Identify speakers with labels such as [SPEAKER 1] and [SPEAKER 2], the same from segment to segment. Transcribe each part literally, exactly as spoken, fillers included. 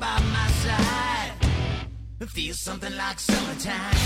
[SPEAKER 1] by my side. It feels something like summertime.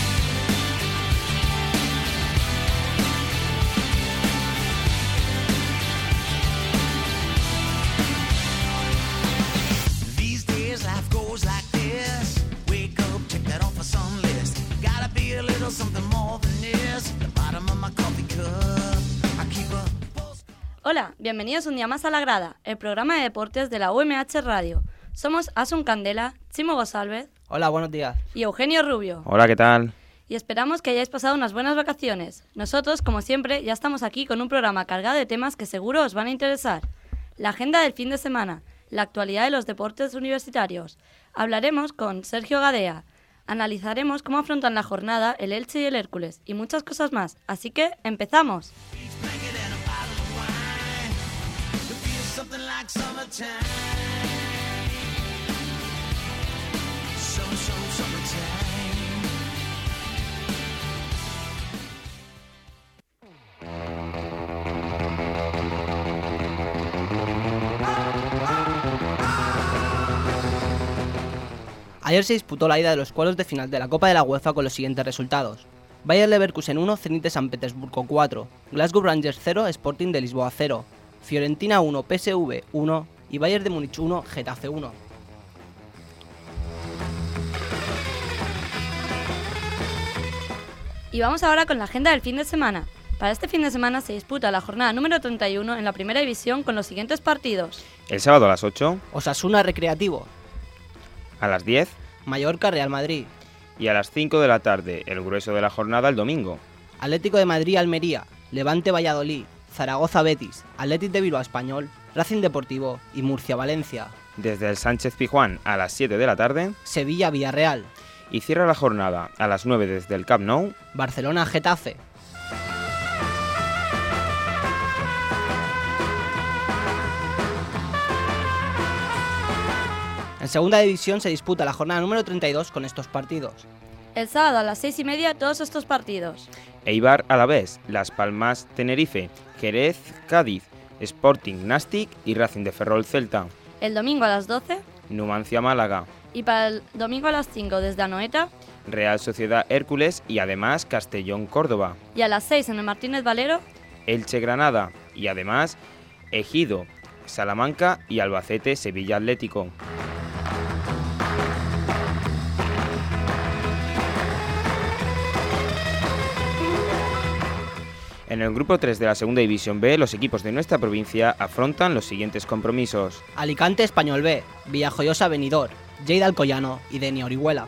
[SPEAKER 1] These days life goes like this. Wake up, check that off a song list. Gotta be a little something more than this. The bottom of my coffee cup. I keep a
[SPEAKER 2] Hola, bienvenidos un día más a La Grada, el programa de deportes de la U M H Radio. Somos Asun Candela, Chimo González.
[SPEAKER 3] Hola, buenos días.
[SPEAKER 2] Y Eugenio Rubio.
[SPEAKER 4] Hola, ¿qué tal?
[SPEAKER 2] Y esperamos que hayáis pasado unas buenas vacaciones. Nosotros, como siempre, ya estamos aquí con un programa cargado de temas que seguro os van a interesar. La agenda del fin de semana, la actualidad de los deportes universitarios. Hablaremos con Sergio Gadea. Analizaremos cómo afrontan la jornada el Elche y el Hércules y muchas cosas más. Así que, ¡empezamos!
[SPEAKER 1] something like summertime. So, so, summertime.
[SPEAKER 3] Ayer se disputó la ida de los cuartos de final de la Copa de la UEFA con los siguientes resultados: Bayer Leverkusen uno, Zenit de San Petersburgo cuatro, Glasgow Rangers cero, Sporting de Lisboa cero, Fiorentina uno, P S V uno y Bayern de Múnich uno, Getafe uno.
[SPEAKER 2] Y vamos ahora con la agenda del fin de semana. Para este fin de semana se disputa la jornada número treinta y uno en la primera división con los siguientes partidos.
[SPEAKER 4] El sábado a las ocho.
[SPEAKER 3] Osasuna Recreativo.
[SPEAKER 4] A las diez.
[SPEAKER 3] Mallorca Real Madrid.
[SPEAKER 4] Y a las cinco de la tarde, el grueso de la jornada el domingo.
[SPEAKER 3] Atlético de Madrid Almería, Levante Valladolid, Zaragoza Betis, Athletic de Bilbao Español, Racing Deportivo y Murcia Valencia.
[SPEAKER 4] Desde el Sánchez Pizjuán a las siete de la tarde.
[SPEAKER 3] Sevilla Villarreal.
[SPEAKER 4] Y cierra la jornada a las nueve desde el Camp Nou.
[SPEAKER 3] Barcelona Getafe. En segunda división se disputa la jornada número treinta y dos con estos partidos.
[SPEAKER 2] El sábado a las seis y media todos estos partidos.
[SPEAKER 4] Eibar Alavés, Las Palmas Tenerife, Jerez Cádiz, Sporting Nastic y Racing de Ferrol Celta.
[SPEAKER 2] El domingo a las doce.
[SPEAKER 4] Numancia Málaga.
[SPEAKER 2] Y para el domingo a las cinco desde Anoeta.
[SPEAKER 4] Real Sociedad Hércules y además Castellón Córdoba.
[SPEAKER 2] Y a las seis en el Martínez Valero.
[SPEAKER 4] Elche Granada y además Ejido, Salamanca y Albacete Sevilla Atlético. En el grupo tres de la segunda división B, los equipos de nuestra provincia afrontan los siguientes compromisos:
[SPEAKER 3] Alicante Español B, Villajoyosa Benidorm, Lleida Alcoyano y Denia Orihuela.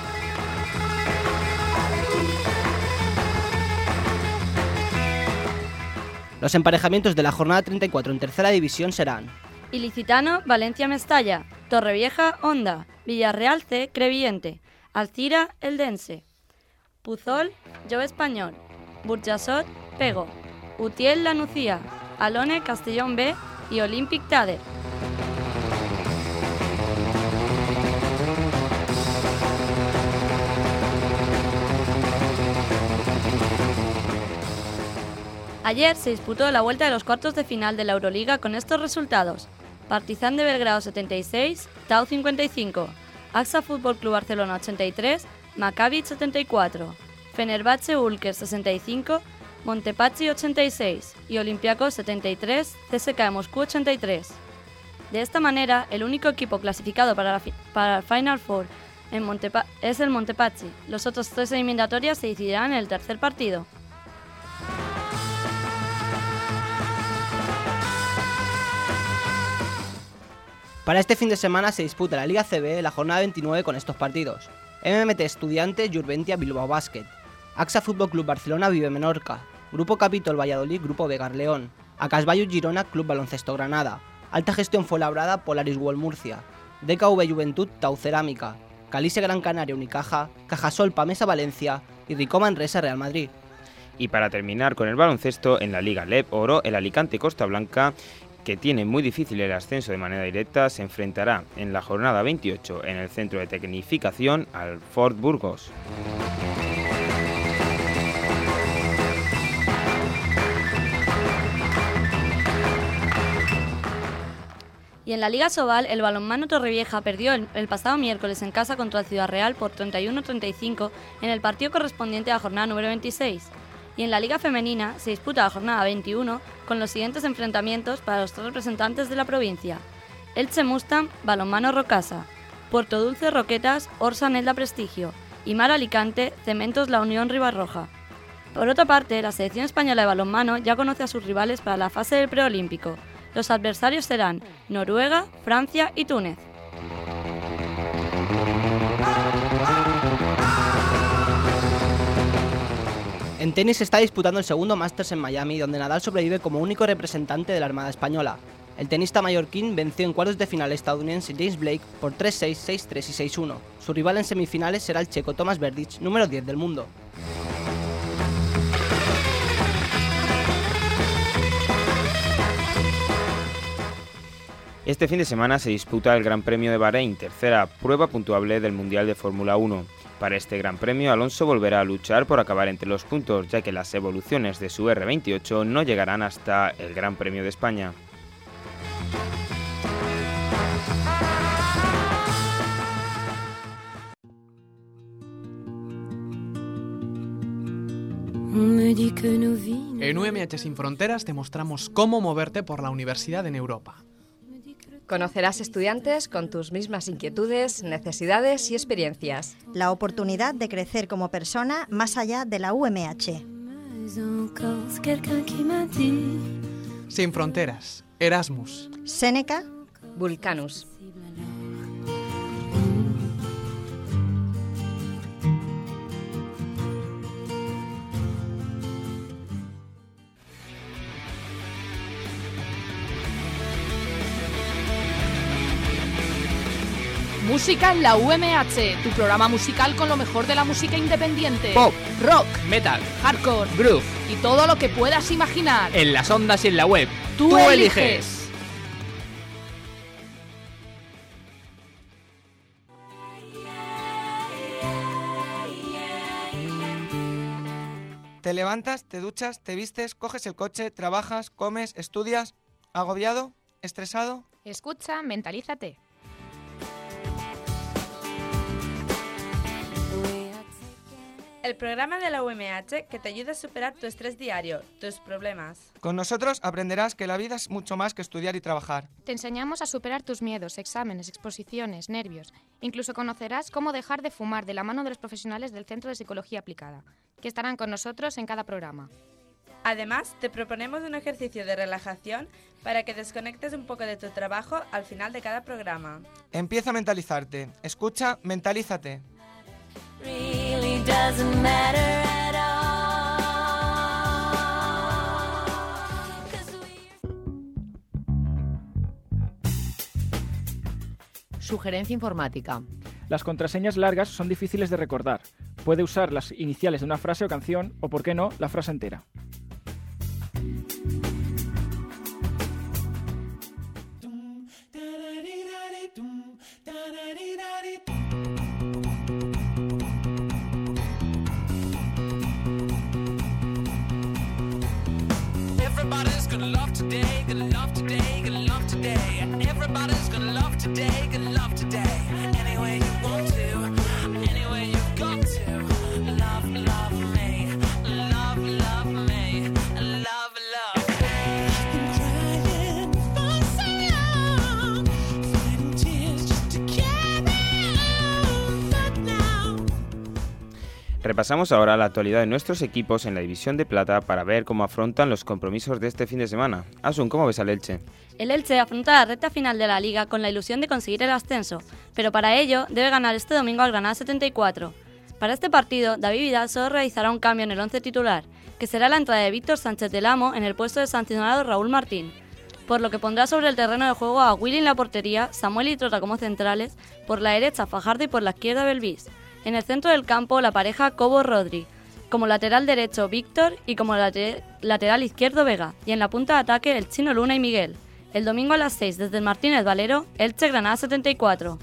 [SPEAKER 3] Los emparejamientos de la jornada treinta y cuatro en tercera división serán:
[SPEAKER 2] Ilicitano, Valencia Mestalla, Torrevieja, Honda, Villarreal C, Crevillente, Alcira, Eldense, Puzol, Jove Español, Burjasot, Pego, Utiel, La Nucía, Alone, Castellón B y Olympic Tader. Ayer se disputó la vuelta de los cuartos de final de la Euroliga con estos resultados: Partizan de Belgrado setenta y seis, Tau cincuenta y cinco, Axa Fútbol Club Barcelona ochenta y tres, Maccabi setenta y cuatro, Fenerbahce Ulker sesenta y cinco, Montepazzi ochenta y seis y Olympiacos setenta y tres, C S K A Moscú ochenta y tres. De esta manera, el único equipo clasificado para la fi- para el Final Four en Montepa- es el Montepazzi. Los otros tres eliminatorias se decidirán en el tercer partido.
[SPEAKER 3] Para este fin de semana se disputa la Liga C B la jornada veintinueve con estos partidos: M M T Estudiantes Jurventia Bilbao Basket, Axa Fútbol Club Barcelona Vive Menorca, Grupo Capitol Valladolid Grupo Vegar León, Acasbayu Girona Club Baloncesto Granada, Alta Gestión Fuenlabrada Polaris World Murcia, D K V Juventud Tau Cerámica, Calise Gran Canaria Unicaja, Cajasol Pamesa Valencia y Ricó Manresa Real Madrid.
[SPEAKER 4] Y para terminar con el baloncesto, en la Liga L E P Oro, el Alicante Costa Blanca, que tiene muy difícil el ascenso de manera directa, se enfrentará en la jornada veintiocho en el Centro de Tecnificación al Ford Burgos.
[SPEAKER 2] Y en la Liga Sobal, el balonmano Torrevieja perdió el, el pasado miércoles en casa contra el Ciudad Real por treinta y uno a treinta y cinco en el partido correspondiente a la jornada número veintiséis. Y en la Liga Femenina se disputa la jornada veintiuno con los siguientes enfrentamientos para los tres representantes de la provincia: Elche Mustang, Balonmano Rocasa; Puerto Dulce Roquetas, Orsa Nelda Prestigio; y Mar Alicante, Cementos La Unión Ribarroja. Por otra parte, la selección española de balonmano ya conoce a sus rivales para la fase del preolímpico. Los adversarios serán Noruega, Francia y Túnez.
[SPEAKER 3] En tenis se está disputando el segundo Masters en Miami, donde Nadal sobrevive como único representante de la Armada Española. El tenista mallorquín venció en cuartos de final estadounidense James Blake por tres seis, seis tres y seis uno. Su rival en semifinales será el checo Tomas Berdych, número diez del mundo.
[SPEAKER 4] Este fin de semana se disputa el Gran Premio de Bahrein, tercera prueba puntuable del Mundial de Fórmula uno. Para este Gran Premio, Alonso volverá a luchar por acabar entre los puntos, ya que las evoluciones de su erre veintiocho no llegarán hasta el Gran Premio de España.
[SPEAKER 5] En U M H Sin Fronteras te mostramos cómo moverte por la universidad en Europa.
[SPEAKER 6] Conocerás estudiantes con tus mismas inquietudes, necesidades y experiencias.
[SPEAKER 7] La oportunidad de crecer como persona más allá de la U M H.
[SPEAKER 5] Sin Fronteras, Erasmus,
[SPEAKER 7] Seneca,
[SPEAKER 6] Vulcanus.
[SPEAKER 8] Música en la U M H, tu programa musical con lo mejor de la música independiente.
[SPEAKER 9] Pop,
[SPEAKER 8] rock,
[SPEAKER 9] metal,
[SPEAKER 8] hardcore,
[SPEAKER 9] groove
[SPEAKER 8] y todo lo que puedas imaginar.
[SPEAKER 9] En las ondas y en la web.
[SPEAKER 8] Tú,
[SPEAKER 9] Tú eliges.
[SPEAKER 8] eliges.
[SPEAKER 10] Te levantas, te duchas, te vistes, coges el coche, trabajas, comes, estudias, agobiado, estresado.
[SPEAKER 8] Escucha, mentalízate.
[SPEAKER 2] El programa de la U M H que te ayuda a superar tu estrés diario, tus problemas.
[SPEAKER 10] Con nosotros aprenderás que la vida es mucho más que estudiar y trabajar.
[SPEAKER 11] Te enseñamos a superar tus miedos, exámenes, exposiciones, nervios. Incluso conocerás cómo dejar de fumar de la mano de los profesionales del Centro de Psicología Aplicada, que estarán con nosotros en cada programa.
[SPEAKER 2] Además, te proponemos un ejercicio de relajación para que desconectes un poco de tu trabajo al final de cada programa.
[SPEAKER 10] Empieza a mentalizarte. Escucha, mentalízate.
[SPEAKER 1] Really doesn't matter at all.
[SPEAKER 12] Sugerencia informática.
[SPEAKER 13] Las contraseñas largas son difíciles de recordar. Puede usar las iniciales de una frase o canción, o por qué no, la frase entera.
[SPEAKER 1] Everybody's gonna love today, gonna love today, gonna love today. Everybody's gonna love today, gonna love today. Any way you want to, any way you've got to. Love, love me, love, love me, love, love me. I've been crying for so long, fighting tears just to carry on, but now.
[SPEAKER 4] Repasamos ahora la actualidad de nuestros equipos en la División de Plata para ver cómo afrontan los compromisos de este fin de semana. Asun, ¿cómo ves al Elche?
[SPEAKER 2] El Elche afronta la recta final de la Liga con la ilusión de conseguir el ascenso, pero para ello debe ganar este domingo al Granada setenta y cuatro. Para este partido, David Vidal solo realizará un cambio en el once titular, que será la entrada de Víctor Sánchez del Amo en el puesto de sancionado Raúl Martín, por lo que pondrá sobre el terreno de juego a Willy en la portería, Samuel y Trota como centrales, por la derecha Fajardo y por la izquierda Belvis. En el centro del campo, la pareja Cobo-Rodri, como lateral derecho Víctor y como late- lateral izquierdo Vega, y en la punta de ataque el Chino Luna y Miguel. El domingo a las seis desde el Martínez Valero, Elche Granada setenta y cuatro.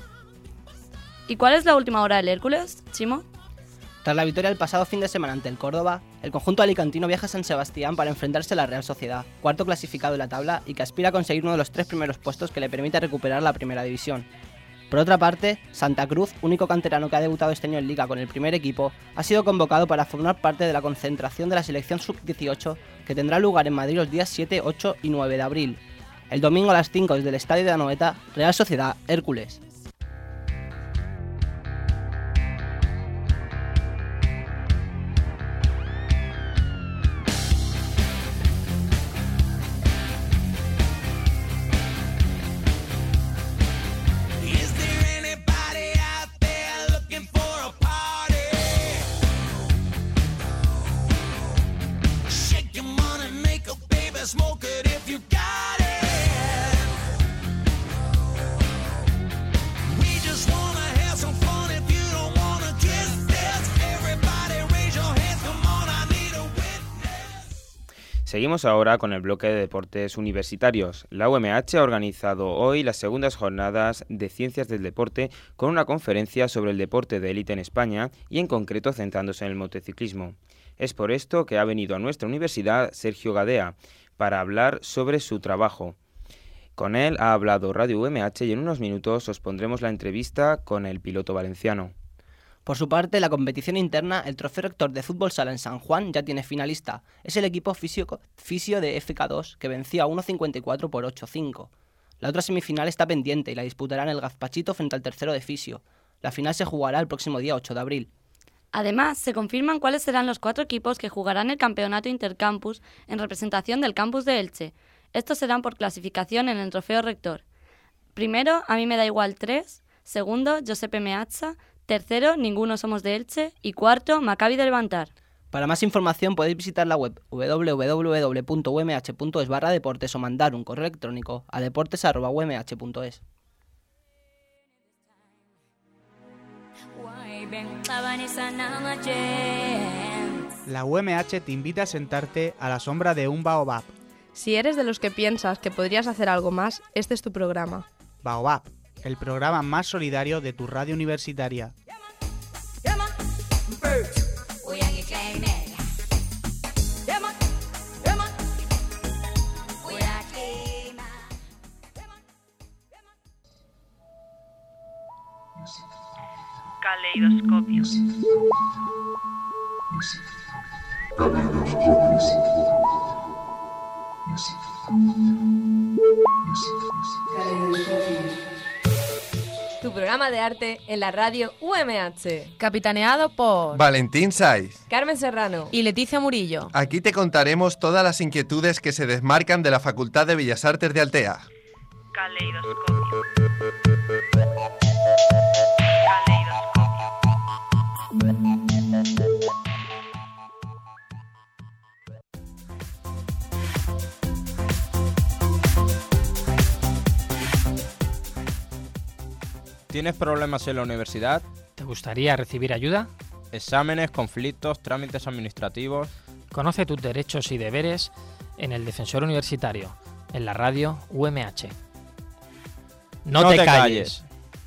[SPEAKER 2] ¿Y cuál es la última hora del Hércules, Chimo?
[SPEAKER 3] Tras la victoria el pasado fin de semana ante el Córdoba, El conjunto alicantino viaja a San Sebastián para enfrentarse a la Real Sociedad, cuarto clasificado en la tabla y que aspira a conseguir uno de los tres primeros puestos que le permita recuperar la primera división. Por otra parte, Santa Cruz, único canterano que ha debutado este año en Liga con el primer equipo, ha sido convocado para formar parte de la concentración de la selección sub dieciocho que tendrá lugar en Madrid los días siete, ocho y nueve de abril. El domingo a las cinco desde el Estadio de Anoeta, Real Sociedad Hércules.
[SPEAKER 4] Seguimos ahora con el bloque de deportes universitarios. La U M H ha organizado hoy las segundas jornadas de Ciencias del Deporte con una conferencia sobre el deporte de élite en España y en concreto centrándose en el motociclismo. Es por esto que ha venido a nuestra universidad Sergio Gadea para hablar sobre su trabajo. Con él ha hablado Radio U M H y en unos minutos os pondremos la entrevista con el piloto valenciano.
[SPEAKER 3] Por su parte, la competición interna, el Trofeo Rector de Fútbol Sala en San Juan ya tiene finalista. Es el equipo fisio, fisio de F K dos que venció a uno cincuenta y cuatro por ocho cinco. La otra semifinal está pendiente y la disputarán el Gazpachito frente al tercero de fisio. La final se jugará el próximo día ocho de abril.
[SPEAKER 2] Además, se confirman cuáles serán los cuatro equipos que jugarán el campeonato intercampus en representación del campus de Elche. Estos serán por clasificación en el Trofeo Rector. Primero, A mí me da igual tres. Segundo, Giuseppe Meazza. Tercero, Ninguno somos de Elche. Y cuarto, Maccabi del Bantar.
[SPEAKER 3] Para más información podéis visitar la web doble u doble u doble u punto u m h punto es barra deportes o mandar un correo electrónico a deportes arroba u m h punto es.
[SPEAKER 9] La U M H te invita a sentarte a la sombra de un baobab.
[SPEAKER 12] Si eres de los que piensas que podrías hacer algo más, este es tu programa.
[SPEAKER 9] Baobab, el programa más solidario de tu radio universitaria.
[SPEAKER 14] Caleidoscopio.
[SPEAKER 6] Tu programa de arte en la radio U M H.
[SPEAKER 15] Capitaneado por
[SPEAKER 16] Valentín Saiz,
[SPEAKER 6] Carmen Serrano
[SPEAKER 15] y Leticia Murillo.
[SPEAKER 16] Aquí te contaremos todas las inquietudes que se desmarcan de la Facultad de Bellas Artes de Altea.
[SPEAKER 14] Caleidoscopio.
[SPEAKER 17] ¿Tienes problemas en la universidad?
[SPEAKER 18] ¿Te gustaría recibir ayuda?
[SPEAKER 17] Exámenes, conflictos, trámites administrativos.
[SPEAKER 18] Conoce tus derechos y deberes en el Defensor Universitario, en la radio U M H. ¡No, no te, te calles! calles.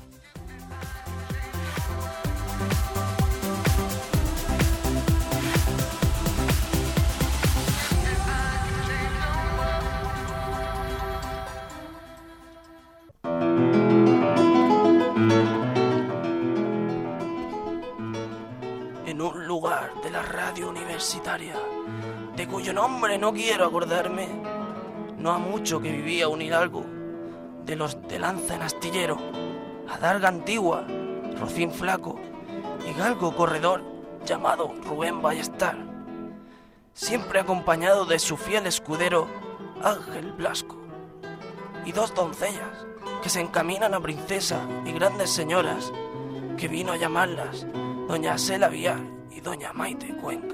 [SPEAKER 19] Universitaria, de cuyo nombre no quiero acordarme, no ha mucho que vivía un hidalgo, de los de lanza en astillero, adarga antigua, rocín flaco y galgo corredor llamado Rubén Ballestar, siempre acompañado de su fiel escudero Ángel Blasco, y dos doncellas que se encaminan a princesa y grandes señoras, que vino a llamarlas doña Sela Vial y doña Maite Cuenca.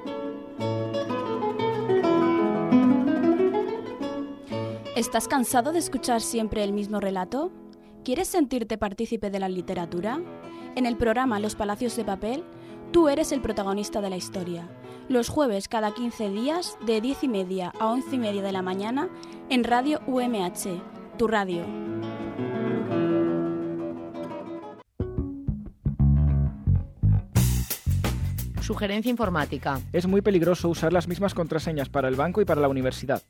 [SPEAKER 20] ¿Estás cansado de escuchar siempre el mismo relato? ¿Quieres sentirte partícipe de la literatura? En el programa Los Palacios de Papel, tú eres el protagonista de la historia. Los jueves cada quince días, de diez y media a once y media de la mañana, en Radio U M H, tu radio.
[SPEAKER 15] sugerencia informática.
[SPEAKER 13] Es muy peligroso usar las mismas contraseñas para el banco y para la universidad.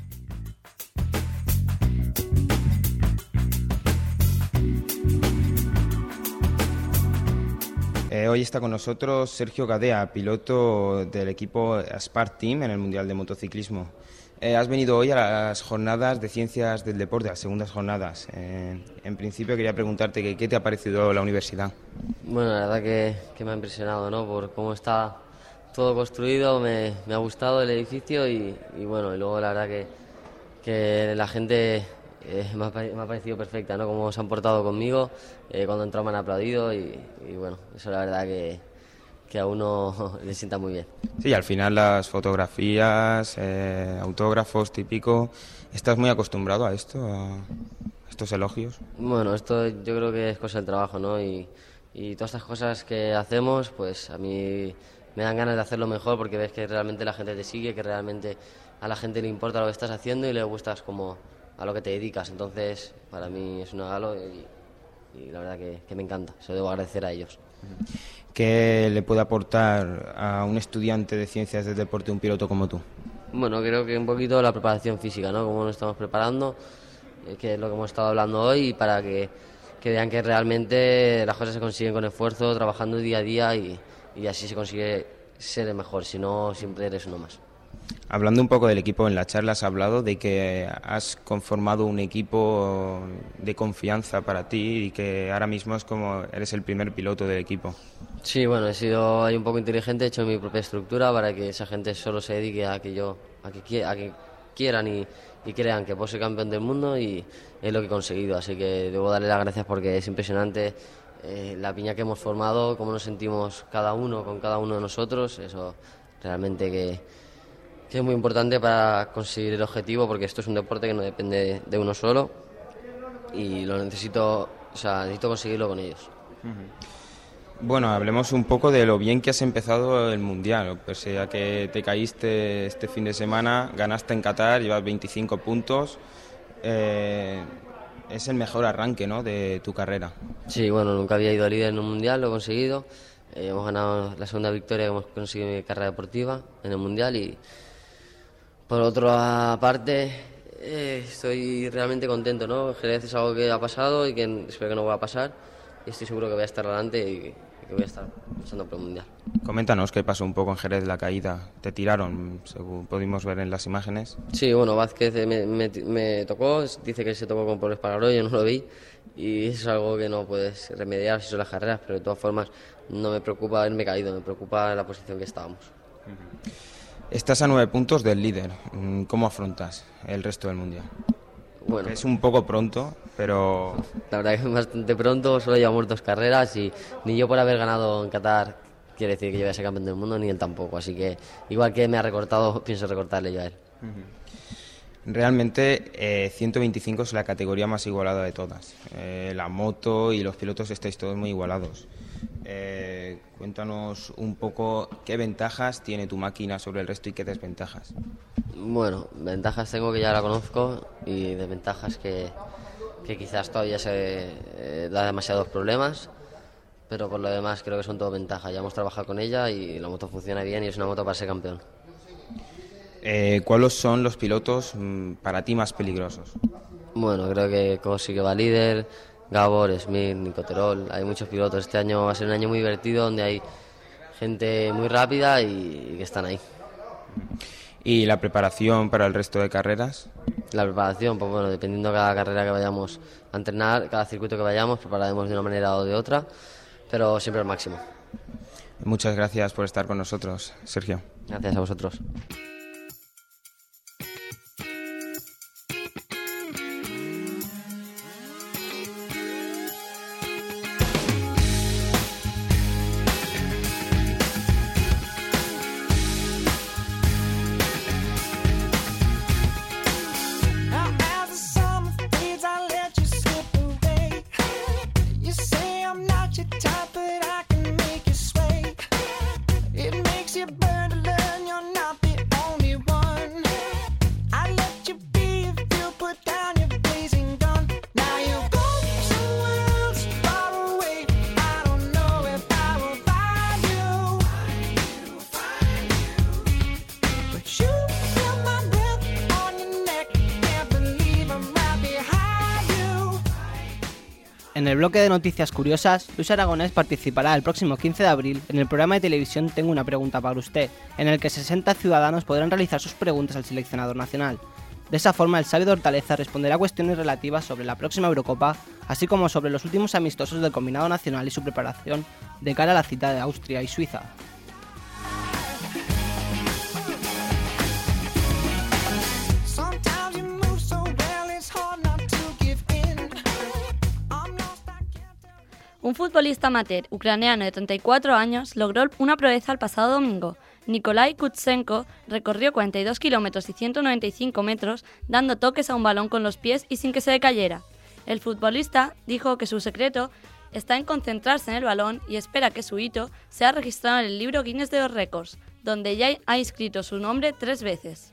[SPEAKER 4] Eh, hoy está con nosotros Sergio Gadea, piloto del equipo Aspart Team en el Mundial de Motociclismo. Eh, has venido hoy a las jornadas de Ciencias del Deporte, a las segundas jornadas. Eh, en principio quería preguntarte que, qué te ha parecido la universidad.
[SPEAKER 21] Bueno, la verdad que, que me ha impresionado, ¿no? Por cómo está todo construido, me, me ha gustado el edificio y, y bueno, y luego la verdad que, que la gente eh, me, ha, me ha parecido perfecta, ¿no? Cómo se han portado conmigo, eh, cuando he entrado me han aplaudido y, y bueno, eso la verdad que, que a uno le sienta muy bien.
[SPEAKER 4] Sí, al final las fotografías, eh, autógrafos típico, ¿estás muy acostumbrado a esto, a estos elogios?
[SPEAKER 21] Bueno, esto yo creo que es cosa del trabajo, ¿no? Y, y todas estas cosas que hacemos, pues a mí me dan ganas de hacerlo mejor porque ves que realmente la gente te sigue, que realmente a la gente le importa lo que estás haciendo y le gustas como a lo que te dedicas. Entonces, para mí es un regalo y, y la verdad que, que me encanta, se lo debo agradecer a ellos.
[SPEAKER 4] ¿Qué le puede aportar a un estudiante de Ciencias del Deporte un piloto como tú?
[SPEAKER 21] Bueno, creo que un poquito la preparación física, ¿no? Cómo nos estamos preparando, eh, que es lo que hemos estado hablando hoy, para que, que vean que realmente las cosas se consiguen con esfuerzo, trabajando día a día y, y así se consigue ser el mejor, si no siempre eres uno más.
[SPEAKER 4] Hablando un poco del equipo, en la charla has hablado de que has conformado un equipo de confianza para ti y que ahora mismo es como eres el primer piloto del equipo.
[SPEAKER 21] Sí, bueno, he sido ahí un poco inteligente, he hecho mi propia estructura para que esa gente solo se dedique a que yo, a que, a que quieran y, y crean que puedo ser campeón del mundo y es lo que he conseguido, así que debo darle las gracias porque es impresionante eh, la piña que hemos formado, cómo nos sentimos cada uno con cada uno de nosotros, eso realmente que, que es muy importante para conseguir el objetivo porque esto es un deporte que no depende de uno solo y lo necesito, o sea, necesito conseguirlo con ellos.
[SPEAKER 4] Uh-huh. Bueno, hablemos un poco de lo bien que has empezado el Mundial, pese a que te caíste este fin de semana, ganaste en Qatar, llevas veinticinco puntos, eh, es el mejor arranque, ¿no?, de tu carrera.
[SPEAKER 21] Sí, bueno, nunca había ido líder en un Mundial, lo he conseguido, eh, hemos ganado la segunda victoria que hemos conseguido en mi carrera deportiva en el Mundial y por otra parte eh, estoy realmente contento, ¿no? Jerez es algo que ha pasado y que espero que no vuelva a pasar y estoy seguro que voy a estar adelante y que voy a estar pasando por el Mundial.
[SPEAKER 4] Coméntanos qué pasó un poco en Jerez, la caída. ¿Te tiraron, según pudimos ver en las imágenes?
[SPEAKER 21] Sí, bueno, Vázquez me, me, me tocó, dice que se tocó con Pablo Espargaró, yo no lo vi y eso es algo que no puedes remediar si son las carreras, pero de todas formas no me preocupa haberme caído, me preocupa la posición que estábamos.
[SPEAKER 4] Uh-huh. Estás a nueve puntos del líder. ¿Cómo afrontas el resto del Mundial?
[SPEAKER 21] Bueno,
[SPEAKER 4] es un poco pronto, pero...
[SPEAKER 21] La verdad que es bastante pronto, solo llevamos dos carreras y ni yo por haber ganado en Qatar quiere decir que yo voy a ser campeón del mundo, ni él tampoco. Así que igual que me ha recortado, pienso recortarle yo a él.
[SPEAKER 4] Uh-huh. Realmente eh, ciento veinticinco es la categoría más igualada de todas. Eh, la moto y los pilotos estáis todos muy igualados. Eh, cuéntanos un poco qué ventajas tiene tu máquina sobre el resto y qué desventajas.
[SPEAKER 21] Bueno, ventajas tengo que ya la conozco y desventajas que, que quizás todavía se eh, da demasiados problemas, pero por lo demás creo que son todo ventajas. Ya hemos trabajado con ella y la moto funciona bien y es una moto para ser campeón.
[SPEAKER 4] Eh, ¿Cuáles son los pilotos mmm, para ti más peligrosos?
[SPEAKER 21] Bueno, creo que Cosi que va líder, Gabor, Smith, Nicoterol, hay muchos pilotos. Este año va a ser un año muy divertido donde hay gente muy rápida y, y que están ahí.
[SPEAKER 4] ¿Y la preparación para el resto de carreras?
[SPEAKER 21] La preparación, pues bueno, dependiendo de cada carrera que vayamos a entrenar, cada circuito que vayamos, prepararemos de una manera o de otra, pero siempre al máximo.
[SPEAKER 4] Muchas gracias por estar con nosotros, Sergio.
[SPEAKER 21] Gracias a vosotros.
[SPEAKER 3] el bloque de noticias curiosas, Luis Aragonés participará el próximo quince de abril en el programa de televisión Tengo una pregunta para usted, en el que sesenta ciudadanos podrán realizar sus preguntas al seleccionador nacional. De esa forma, el sabio de Hortaleza responderá a cuestiones relativas sobre la próxima Eurocopa, así como sobre los últimos amistosos del combinado nacional y su preparación de cara a la cita de Austria y Suiza.
[SPEAKER 2] Un futbolista amateur ucraniano de treinta y cuatro años logró una proeza el pasado domingo. Nikolai Kutsenko recorrió cuarenta y dos kilómetros y ciento noventa y cinco metros dando toques a un balón con los pies y sin que se decayera. El futbolista dijo que su secreto está en concentrarse en el balón y espera que su hito sea registrado en el libro Guinness de los Récords, donde ya ha inscrito su nombre tres veces.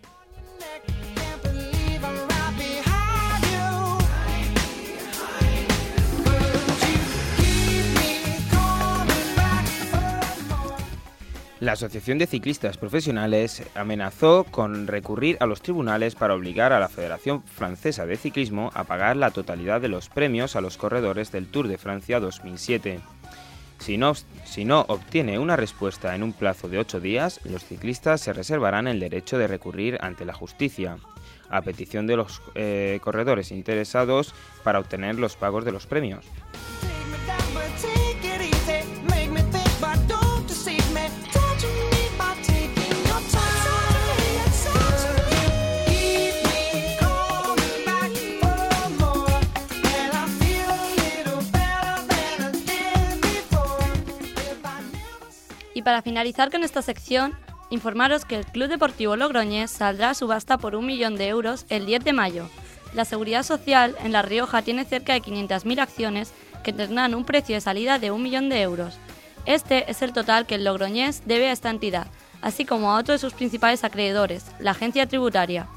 [SPEAKER 4] La Asociación de Ciclistas Profesionales amenazó con recurrir a los tribunales para obligar a la Federación Francesa de Ciclismo a pagar la totalidad de los premios a los corredores del Tour de Francia dos mil siete. Si no, si no obtiene una respuesta en un plazo de ocho días, los ciclistas se reservarán el derecho de recurrir ante la justicia, a petición de los eh, corredores interesados para obtener los pagos de los premios.
[SPEAKER 2] Y para finalizar con esta sección, informaros que el Club Deportivo Logroñés saldrá a subasta por un millón de euros el diez de mayo. La Seguridad Social en La Rioja tiene cerca de quinientas mil acciones que tendrán un precio de salida de un millón de euros. Este es el total que el Logroñés debe a esta entidad, así como a otro de sus principales acreedores, la agencia tributaria.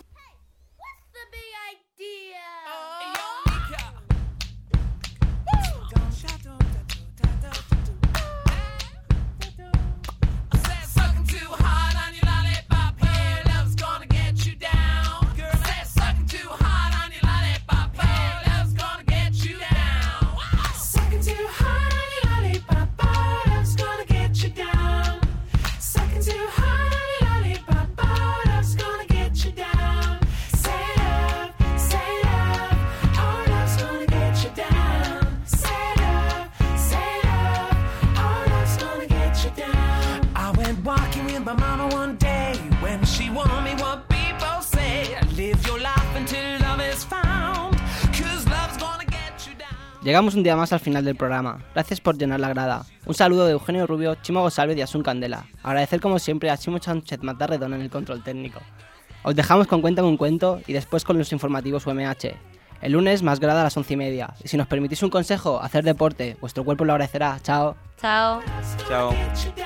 [SPEAKER 3] Llegamos un día más al final del programa. Gracias por llenar la grada. Un saludo de Eugenio Rubio, Chimo González y Asun Candela. Agradecer como siempre a Chimo Sánchez Matarredón en el control técnico. Os dejamos con Cuéntame un cuento y después con los informativos U M H. El lunes más grada a las once y media. Y si nos permitís un consejo, hacer deporte. Vuestro cuerpo lo agradecerá. Chao.
[SPEAKER 2] Chao.
[SPEAKER 4] Chao.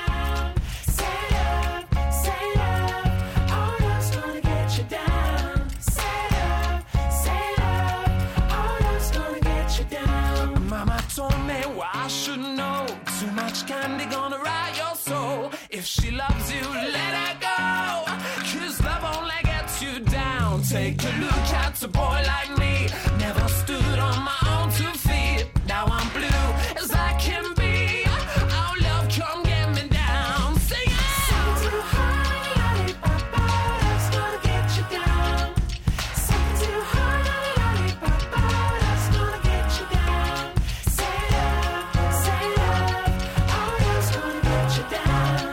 [SPEAKER 1] If she loves you, let her go. Cause love only gets you down. Take a look at a boy like me. Never stood on my own two feet. Now I'm blue as I can be. Oh, love, come get me down. Sing it! Second to honey, lollipop, that's gonna get you down. Second to honey, lollipop, that's gonna get you down. Say love, say love, oh, that's gonna get you down.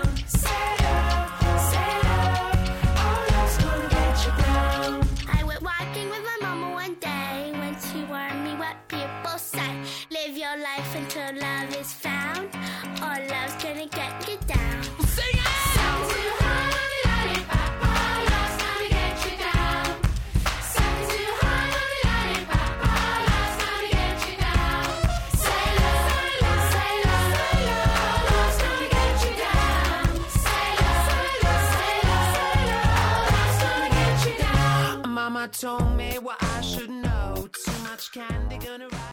[SPEAKER 5] Live your life until love is found, or love's gonna get you down.
[SPEAKER 1] Sing it! Second to honey, lollipop, love's gonna get you down. Second to honey, lollipop, love's gonna get you down. Say love, say love, say love, love's gonna get you down. Say love, say love, say love, love's gonna get you down. Mama told me what I should know. Too much candy gonna